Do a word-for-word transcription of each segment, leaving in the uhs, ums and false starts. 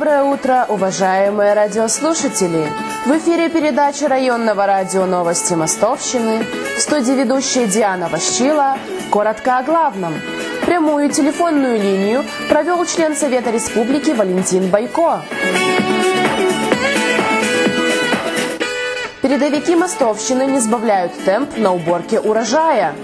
Доброе утро, уважаемые радиослушатели! В эфире передача районного радио «Новости Мостовщины». В студии ведущая Диана Ващила. Коротко о главном. Прямую телефонную линию провел член Совета Республики Валентин Бойко. Передовики Мостовщины не сбавляют темп на уборке урожая.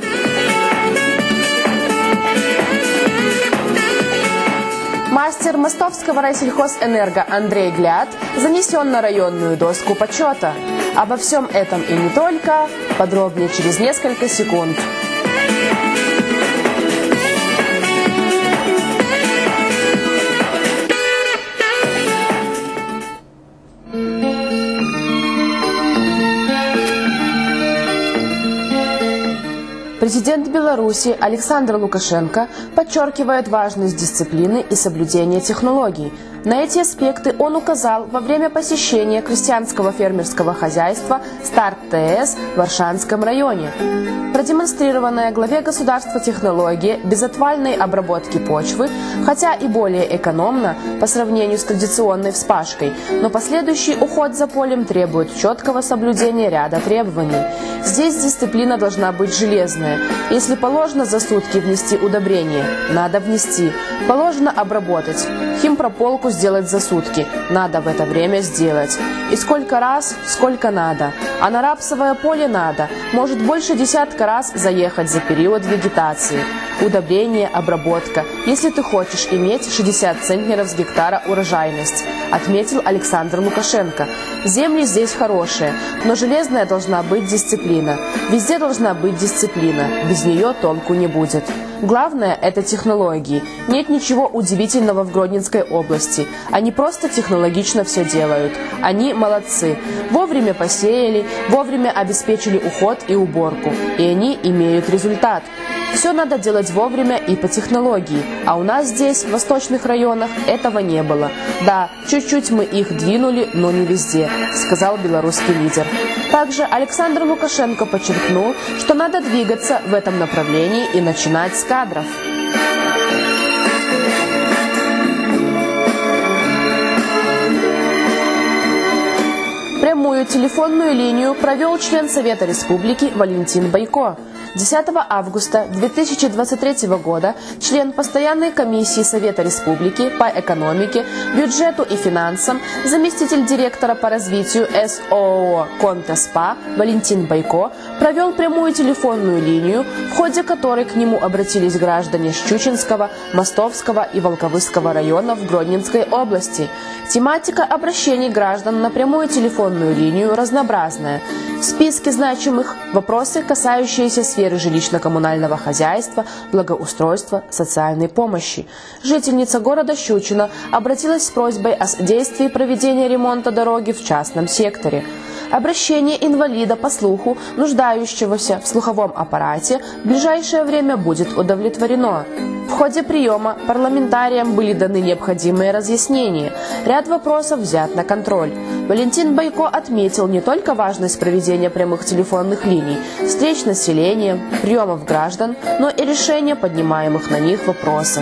Мастер Мостовского райсельхозэнерго Андрей Гляд занесен на районную доску почета. Обо всем этом и не только, подробнее через несколько секунд. Президент Беларуси Александр Лукашенко подчеркивает важность дисциплины и соблюдения технологий. На эти аспекты он указал во время посещения крестьянского фермерского хозяйства «Старт ТС» в Варшанском районе. Продемонстрированная главе государства технология безотвальной обработки почвы, хотя и более экономна по сравнению с традиционной вспашкой, но последующий уход за полем требует четкого соблюдения ряда требований. Здесь дисциплина должна быть железная. Если положено за сутки внести удобрение, надо внести. Положено обработать. Химпрополку сделать за сутки, надо в это время сделать. И сколько раз, сколько надо. А на рапсовое поле надо, может больше десятка раз заехать за период вегетации. Удобрение, обработка, если ты хочешь иметь шестьдесят центнеров с гектара урожайность, отметил Александр Лукашенко. Земли здесь хорошие, но железная должна быть дисциплина. Везде должна быть дисциплина, без нее толку не будет. Главное – это технологии. Нет ничего удивительного в Гродненской области. Они просто технологично все делают. Они молодцы. Вовремя посеяли, вовремя обеспечили уход и уборку. И они имеют результат. Все надо делать вовремя и по технологии. А у нас здесь, в восточных районах, этого не было. Да, чуть-чуть мы их двинули, но не везде, сказал белорусский лидер. Также Александр Лукашенко подчеркнул, что надо двигаться в этом направлении и начинать с кадров. Прямую телефонную линию провел член Совета Республики Валентин Бойко. десятого августа две тысячи двадцать третьего года член Постоянной комиссии Совета Республики по экономике, бюджету и финансам, заместитель директора по развитию СООО «Контеспа» Валентин Бойко провел прямую телефонную линию, в ходе которой к нему обратились граждане Щучинского, Мостовского и Волковыского районов Гродненской области. Тематика обращений граждан на прямую телефонную линию разнообразная. В списке значимых вопросы, касающиеся сферы жилищно-коммунального хозяйства, благоустройства, социальной помощи. Жительница города Щучино обратилась с просьбой о содействии проведения ремонта дороги в частном секторе. Обращение инвалида по слуху, нуждающегося в слуховом аппарате, в ближайшее время будет удовлетворено. В ходе приема парламентариям были даны необходимые разъяснения. Ряд вопросов взят на контроль. Валентин Бойко отметил не только важность проведения прямых телефонных линий, встреч с населением, приемов граждан, но и решения поднимаемых на них вопросов.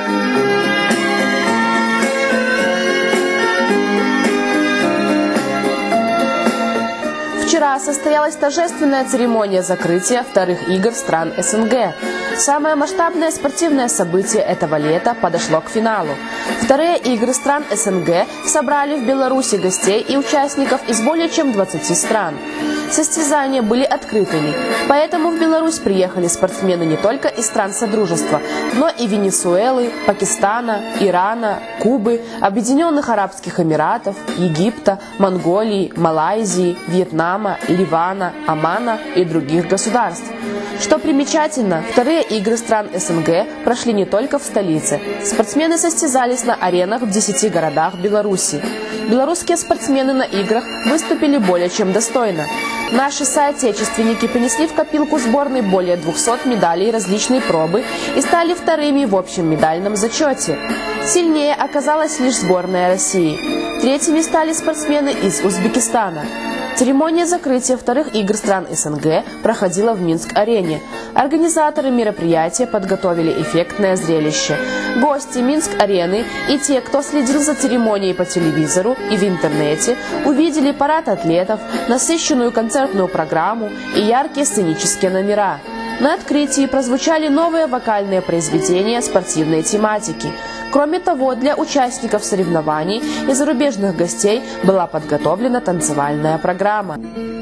Вчера состоялась торжественная церемония закрытия вторых игр стран СНГ. Самое масштабное спортивное событие этого лета подошло к финалу. Вторые игры стран СНГ собрали в Беларуси гостей и участников из более чем двадцати стран. Состязания были открытыми, поэтому в Беларусь приехали спортсмены не только из стран Содружества, но и Венесуэлы, Пакистана, Ирана, Кубы, Объединенных Арабских Эмиратов, Египта, Монголии, Малайзии, Вьетнама, Ливана, Омана и других государств. Что примечательно, вторые игры стран СНГ прошли не только в столице. Спортсмены состязались на аренах в десяти городах Беларуси. Белорусские спортсмены на играх выступили более чем достойно. Наши соотечественники принесли в копилку сборной более двухсот медалей различной пробы и стали вторыми в общем медальном зачете. Сильнее оказалась лишь сборная России. Третьими стали спортсмены из Узбекистана. Церемония закрытия вторых игр стран СНГ проходила в Минск-арене. Организаторы мероприятия подготовили эффектное зрелище. Гости Минск-арены и те, кто следил за церемонией по телевизору и в интернете, увидели парад атлетов, насыщенную концертную программу и яркие сценические номера. На открытии прозвучали новые вокальные произведения спортивной тематики. Кроме того, для участников соревнований и зарубежных гостей была подготовлена танцевальная программа.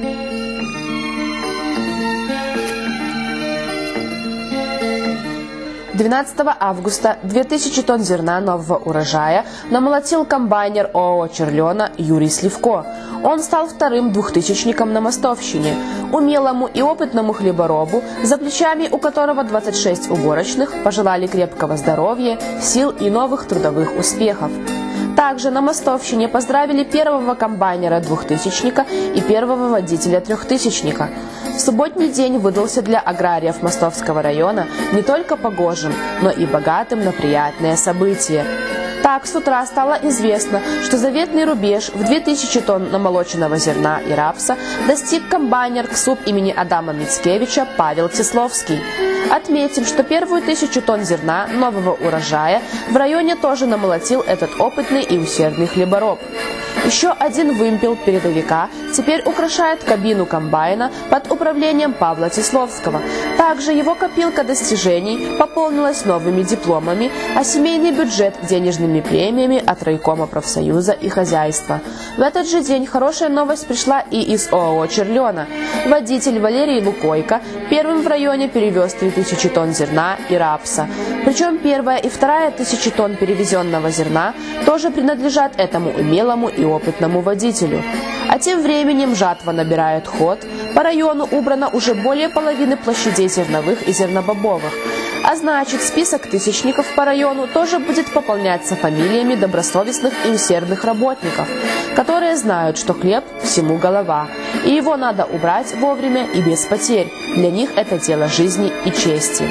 двенадцатого августа две тысячи тонн зерна нового урожая намолотил комбайнер ООО «Черлена» Юрий Сливко. Он стал вторым двухтысячником на Мостовщине. Умелому и опытному хлеборобу, за плечами у которого двадцать шесть уборочных, пожелали крепкого здоровья, сил и новых трудовых успехов. Также на Мостовщине поздравили первого комбайнера-двухтысячника и первого водителя-трехтысячника. Субботний день выдался для аграриев Мостовского района не только погожим, но и богатым на приятные события. Так, с утра стало известно, что заветный рубеж в две тысячи тонн намолоченного зерна и рапса достиг комбайнер КСУП имени Адама Мицкевича Павел Тесловский. Отметим, что первую тысячу тонн зерна нового урожая в районе тоже намолотил этот опытный и усердный хлебороб. Еще один вымпел передовика теперь украшает кабину комбайна под управлением Павла Тесловского. Также его копилка достижений пополнилась новыми дипломами, а семейный бюджет денежными премиями от райкома профсоюза и хозяйства. В этот же день хорошая новость пришла и из ООО «Черлена». Водитель Валерий Лукойко первым в районе перевез три тысячи тонн зерна и рапса. Причем первая и вторая тысячи тонн перевезенного зерна тоже принадлежат этому умелому и опытному водителю. А тем временем жатва набирает ход. По району убрано уже более половины площадей зерновых и зернобобовых. А значит, список тысячников по району тоже будет пополняться фамилиями добросовестных и усердных работников, которые знают, что хлеб всему голова, и его надо убрать вовремя и без потерь. Для них это дело жизни и чести.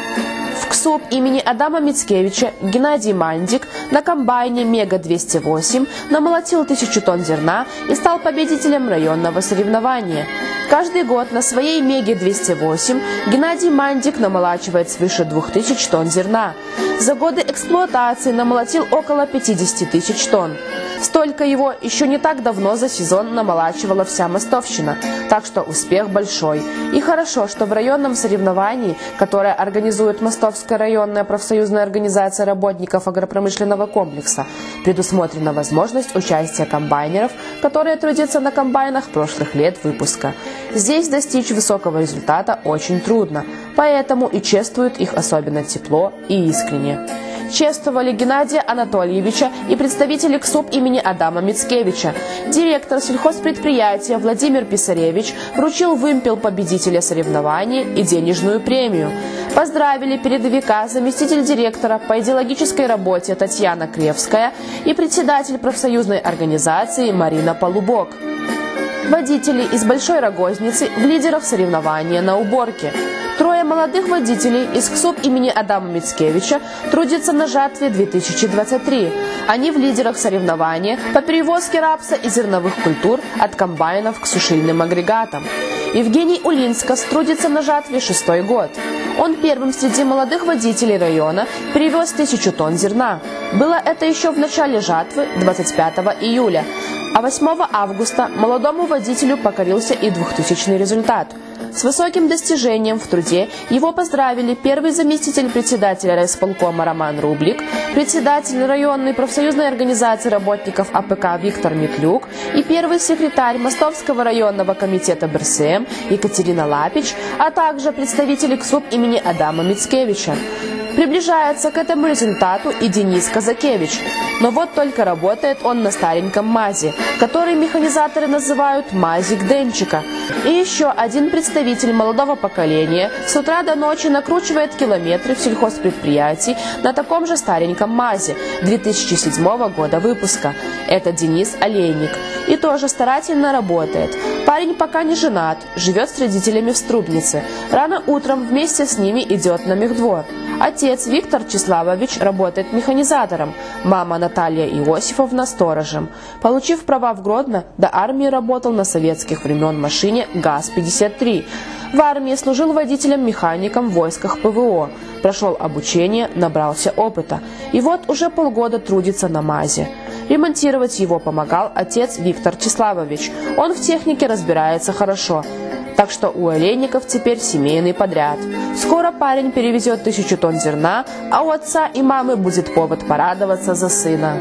В КСУП имени Адама Мицкевича Геннадий Мандик на комбайне Мега двести восемь намолотил тысячу тонн зерна и стал победителем районного соревнования. Каждый год на своей Меге двести восемь Геннадий Мандик намолачивает свыше двух тысяч тонн зерна. За годы эксплуатации намолотил около пятидесяти тысяч тонн. Столько его еще не так давно за сезон намолачивала вся Мостовщина, так что успех большой. И хорошо, что в районном соревновании, которое организует Мостовская районная профсоюзная организация работников агропромышленного комплекса, предусмотрена возможность участия комбайнеров, которые трудятся на комбайнах прошлых лет выпуска. Здесь достичь высокого результата очень трудно, поэтому и чествуют их особенно тепло и искренне. Чествовали Геннадия Анатольевича и представители КСУП имени Адама Мицкевича. Директор сельхозпредприятия Владимир Писаревич вручил вымпел победителя соревнования и денежную премию. Поздравили передовика заместитель директора по идеологической работе Татьяна Кревская и председатель профсоюзной организации Марина Полубок. Водители из Большой Рогозницы в лидерах соревнования на уборке. Трое молодых водителей из КСУП имени Адама Мицкевича трудятся на жатве две тысячи двадцать три. Они в лидерах соревнования по перевозке рапса и зерновых культур от комбайнов к сушильным агрегатам. Евгений Улинскас трудится на жатве шестой год. Он первым среди молодых водителей района перевез тысячу тонн зерна. Было это еще в начале жатвы двадцать пятого июля. А восьмого августа молодому водителю покорился и двухтысячный результат. С высоким достижением в труде его поздравили первый заместитель председателя райисполкома Роман Рублик, председатель районной профсоюзной организации работников АПК Виктор Миклюк и первый секретарь Мостовского районного комитета БРСМ Екатерина Лапич, а также представители КСУП имени Адама Мицкевича. Приближается к этому результату и Денис Казакевич. Но вот только работает он на стареньком МАЗе, который механизаторы называют «МАЗик Денчика». И еще один представитель молодого поколения с утра до ночи накручивает километры в сельхозпредприятии на таком же стареньком МАЗе две тысячи седьмого года выпуска. Это Денис Олейник. И тоже старательно работает. Парень пока не женат, живет с родителями в Струбнице. Рано утром вместе с ними идет на мехдвор. Отец Виктор Числавович работает механизатором, мама Наталья Иосифовна сторожем. Получив права в Гродно, до армии работал на советских времен машине ГАЗ пятьдесят три. В армии служил водителем-механиком в войсках ПВО. Прошел обучение, набрался опыта. И вот уже полгода трудится на МАЗе. Ремонтировать его помогал отец Виктор Числавович. Он в технике разбирается хорошо. Так что у олейников теперь семейный подряд. Скоро парень перевезет тысячу тонн зерна, а у отца и мамы будет повод порадоваться за сына.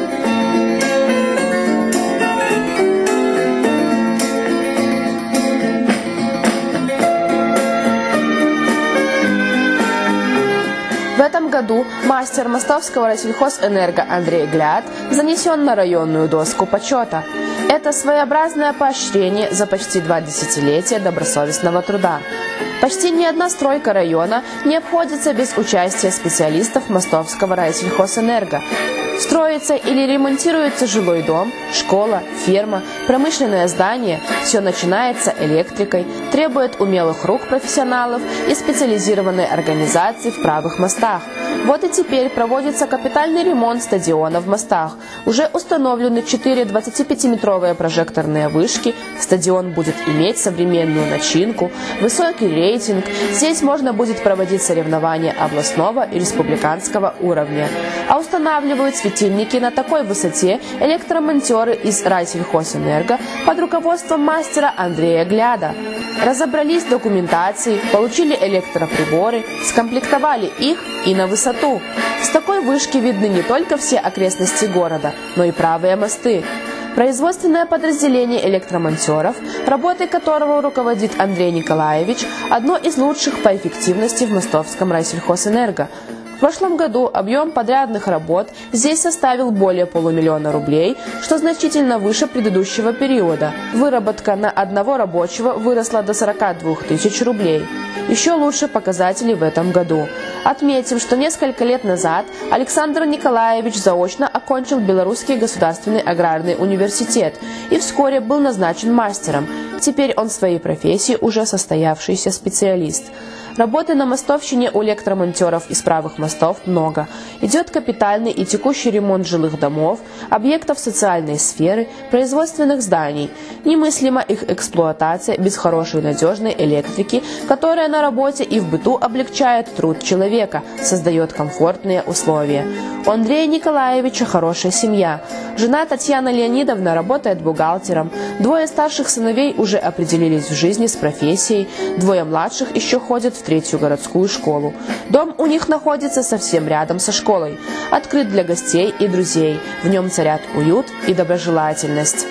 В этом году мастер Мостовского райсельхозэнерго Андрей Гляд занесен на районную доску почета. Это своеобразное поощрение за почти два десятилетия добросовестного труда. Почти ни одна стройка района не обходится без участия специалистов Мостовского райсельхозэнерго. Строится или ремонтируется жилой дом, школа, ферма, промышленное здание. Все начинается электрикой, требует умелых рук профессионалов и специализированной организации в правых мостах. Вот и теперь проводится капитальный ремонт стадиона в Мостах. Уже установлены четыре двадцатипятиметровые прожекторные вышки. Стадион будет иметь современную начинку, высокий рейтинг. Здесь можно будет проводить соревнования областного и республиканского уровня. А устанавливают светильники на такой высоте электромонтеры из райсельхозэнерго под руководством мастера Андрея Гляда. Разобрались в документации, получили электроприборы, скомплектовали их и на высоту. С такой вышки видны не только все окрестности города, но и правые мосты. Производственное подразделение электромонтеров, работой которого руководит Андрей Николаевич, одно из лучших по эффективности в Мостовском райсельхозэнерго. В прошлом году объем подрядных работ здесь составил более полумиллиона рублей, что значительно выше предыдущего периода. Выработка на одного рабочего выросла до сорока двух тысяч рублей. Еще лучше показатели в этом году. Отметим, что несколько лет назад Александр Николаевич заочно окончил Белорусский государственный аграрный университет и вскоре был назначен мастером. Теперь он в своей профессии уже состоявшийся специалист. Работы на мостовщине у электромонтеров из правых мостов много. Идет капитальный и текущий ремонт жилых домов, объектов социальной сферы, производственных зданий. Немыслима их эксплуатация без хорошей надежной электрики, которая на работе и в быту облегчает труд человека, создает комфортные условия. У Андрея Николаевича хорошая семья. Жена Татьяна Леонидовна работает бухгалтером. Двое старших сыновей уже определились в жизни с профессией, двое младших еще ходят в третью городскую школу. Дом у них находится совсем рядом со школой. Открыт для гостей и друзей. В нем царят уют и доброжелательность.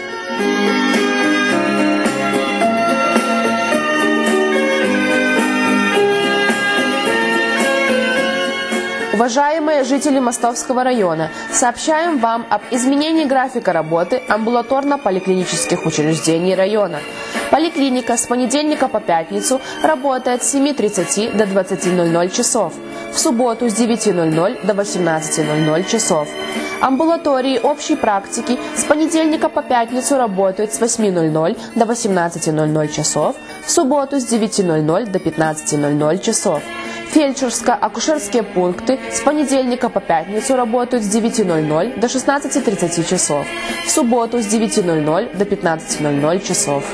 Уважаемые жители Мостовского района, сообщаем вам об изменении графика работы амбулаторно-поликлинических учреждений района. Поликлиника с понедельника по пятницу работает с семи тридцати до двадцати ноль-ноль часов, в субботу с девяти ноль-ноль до восемнадцати ноль-ноль часов. Амбулатории общей практики с понедельника по пятницу работают с восьми ноль-ноль до восемнадцати ноль-ноль часов, в субботу с девяти ноль-ноль до пятнадцати ноль-ноль часов. Фельдшерско-акушерские пункты с понедельника по пятницу работают с девяти ноль-ноль до шестнадцати тридцати часов, в субботу с девяти ноль-ноль до пятнадцати ноль-ноль часов.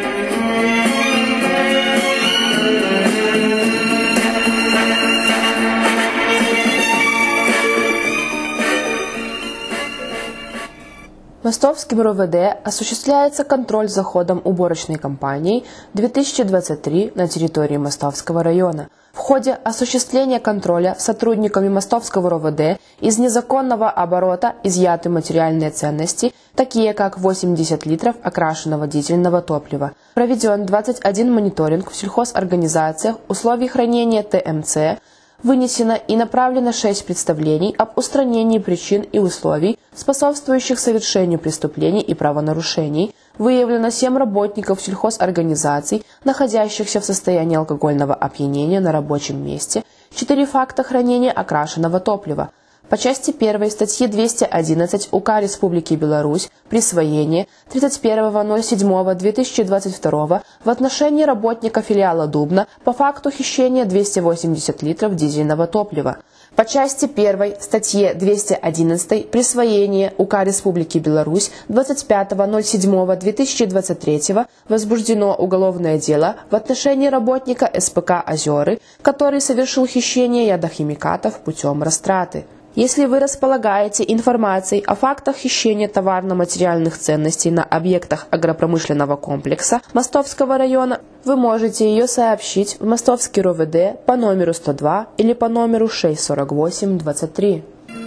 Мостовским РОВД осуществляется контроль за ходом уборочной кампании две тысячи двадцать три на территории Мостовского района. В ходе осуществления контроля сотрудниками Мостовского РОВД из незаконного оборота изъяты материальные ценности, такие как восемьдесят литров окрашенного дизельного топлива. Проведен двадцать один мониторинг в сельхозорганизациях условий хранения ТМЦ, вынесено и направлено шесть представлений об устранении причин и условий, способствующих совершению преступлений и правонарушений, выявлено семь работников сельхозорганизаций, находящихся в состоянии алкогольного опьянения на рабочем месте, четыре факта хранения окрашенного топлива. По части первой статьи двести одиннадцать УК Республики Беларусь присвоение тридцать первого ноль седьмого две тысячи двадцать второго в отношении работника филиала Дубна по факту хищения двухсот восьмидесяти литров дизельного топлива. По части первой статье двести одиннадцать присвоение УК Республики Беларусь двадцать пятого ноль седьмого две тысячи двадцать третьего возбуждено уголовное дело в отношении работника СПК «Озеры», который совершил хищение ядохимикатов путем растраты. Если вы располагаете информацией о фактах хищения товарно-материальных ценностей на объектах агропромышленного комплекса Мостовского района, вы можете ее сообщить в Мостовский РОВД по номеру сто два или по номеру шесть сорок восемь двадцать три.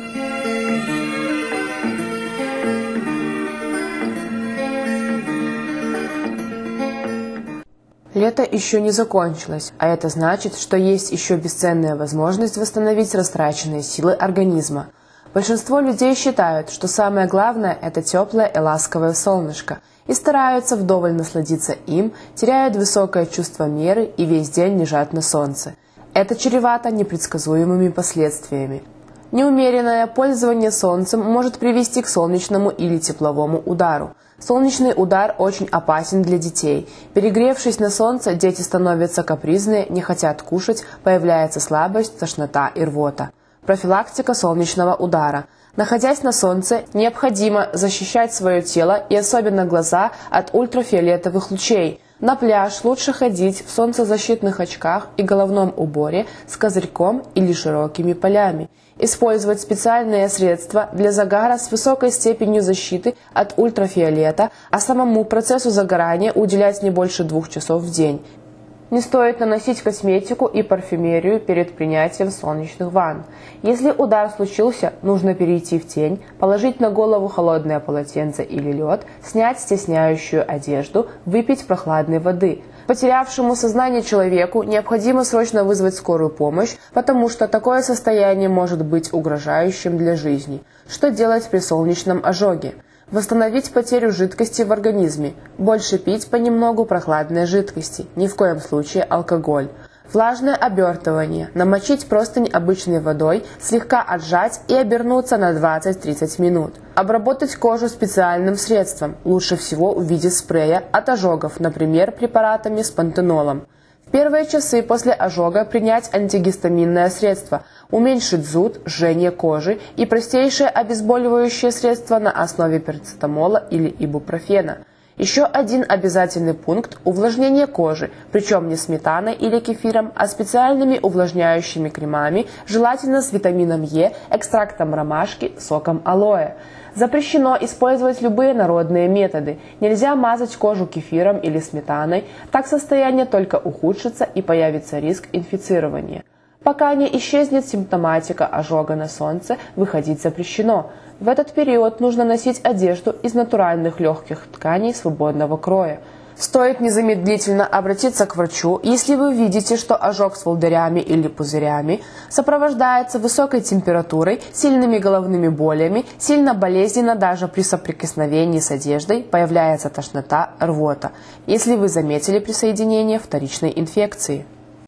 Лето еще не закончилось, а это значит, что есть еще бесценная возможность восстановить растраченные силы организма. Большинство людей считают, что самое главное – это теплое и ласковое солнышко, и стараются вдоволь насладиться им, теряют высокое чувство меры и весь день лежат на солнце. Это чревато непредсказуемыми последствиями. Неумеренное пользование солнцем может привести к солнечному или тепловому удару. Солнечный удар очень опасен для детей. Перегревшись на солнце, дети становятся капризные, не хотят кушать, появляется слабость, тошнота и рвота. Профилактика солнечного удара. Находясь на солнце, необходимо защищать свое тело и особенно глаза от ультрафиолетовых лучей. На пляж лучше ходить в солнцезащитных очках и головном уборе с козырьком или широкими полями. Использовать специальные средства для загара с высокой степенью защиты от ультрафиолета, а самому процессу загорания уделять не больше двух часов в день. Не стоит наносить косметику и парфюмерию перед принятием солнечных ванн. Если удар случился, нужно перейти в тень, положить на голову холодное полотенце или лед, снять стесняющую одежду, выпить прохладной воды. Потерявшему сознание человеку необходимо срочно вызвать скорую помощь, потому что такое состояние может быть угрожающим для жизни. Что делать при солнечном ожоге? Восстановить потерю жидкости в организме. Больше пить понемногу прохладной жидкости. Ни в коем случае алкоголь. Влажное обертывание. Намочить простынь обычной водой, слегка отжать и обернуться на двадцать-тридцать минут. Обработать кожу специальным средством, лучше всего в виде спрея от ожогов, например, препаратами с пантенолом. В первые часы после ожога принять антигистаминное средство, уменьшить зуд, жжение кожи и простейшее обезболивающее средство на основе парацетамола или ибупрофена. Еще один обязательный пункт – увлажнение кожи, причем не сметаной или кефиром, а специальными увлажняющими кремами, желательно с витамином Е, экстрактом ромашки, соком алоэ. Запрещено использовать любые народные методы. Нельзя мазать кожу кефиром или сметаной, так состояние только ухудшится и появится риск инфицирования. Пока не исчезнет симптоматика ожога на солнце, выходить запрещено. В этот период нужно носить одежду из натуральных легких тканей свободного кроя. Стоит незамедлительно обратиться к врачу, если вы видите, что ожог с волдырями или пузырями сопровождается высокой температурой, сильными головными болями, сильно болезненно даже при соприкосновении с одеждой, появляется тошнота, рвота, если вы заметили присоединение вторичной инфекции.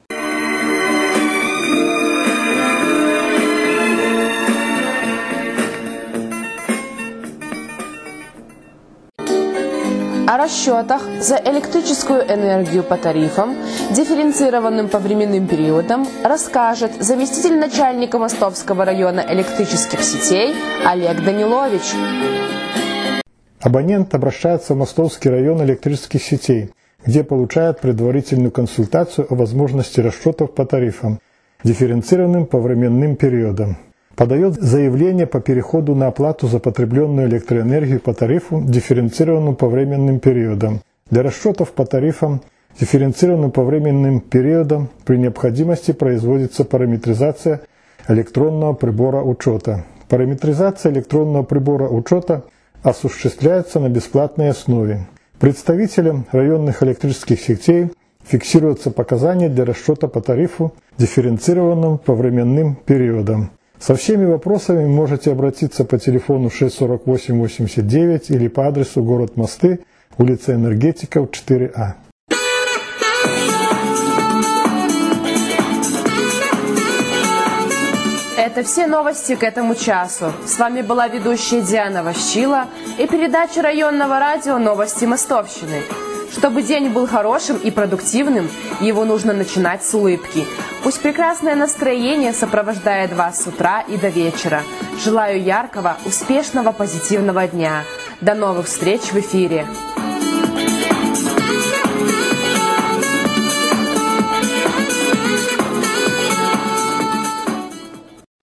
О расчетах за электрическую энергию по тарифам, дифференцированным по временным периодам, расскажет заместитель начальника Мостовского района электрических сетей Олег Данилович. Абонент обращается в Мостовский район электрических сетей, где получает предварительную консультацию о возможности расчетов по тарифам, дифференцированным по временным периодам. Подает заявление по переходу на оплату за потребленную электроэнергию по тарифу, дифференцированному по временным периодам. Для расчетов по тарифам, дифференцированным по временным периодам, при необходимости производится параметризация электронного прибора учета. Параметризация электронного прибора учета осуществляется на бесплатной основе. Представителям районных электрических сетей фиксируются показания для расчета по тарифу, дифференцированному по временным периодам. Со всеми вопросами можете обратиться по телефону шесть сорок восемь восемьдесят девять или по адресу город Мосты, улица Энергетиков, четыре А. Это все новости к этому часу. С вами была ведущая Диана Ващила и передача районного радио «Новости Мостовщины». Чтобы день был хорошим и продуктивным, его нужно начинать с улыбки. Пусть прекрасное настроение сопровождает вас с утра и до вечера. Желаю яркого, успешного, позитивного дня. До новых встреч в эфире!